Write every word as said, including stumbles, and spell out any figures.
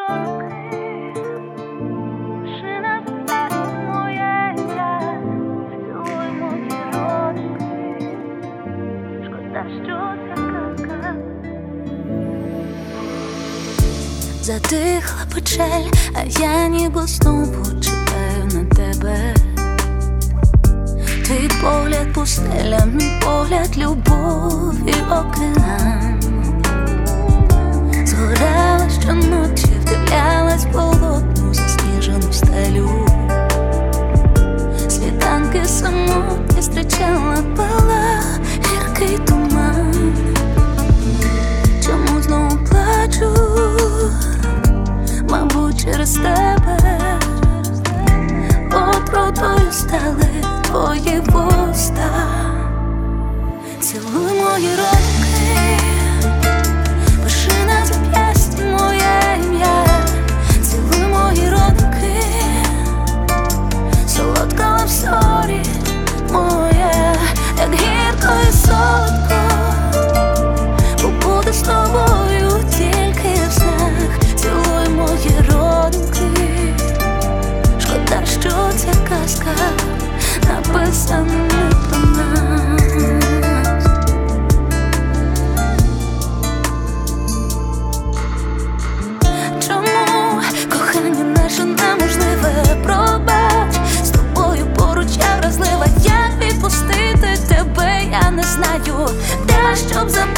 Затихла печаль, а я ніби знову чекаю на тебе. Твій погляд пустеля, мій погляд любові океан. Згорала щоночі, вдивлялась в холодну засніжену стелю. Світанки самотні зустрічала, пала гіркий туман. Чому знову плачу? Мабуть, через тебе. Отрутою стали твої вуста. Цілуй мої руки, пиши на зап'ясті моє ім'я. Цілуй мої руки, солодка лавсторі моя, як гірко і солодко, бо буде з тобою тільки в снах. Цілуй мої родинки, шкода, що ця казка написана не про нас. Чому кохання наше неможливе? Пробач, з тобою поруч я вразлива. Як відпустити тебе, я не знаю. Де, щоб забути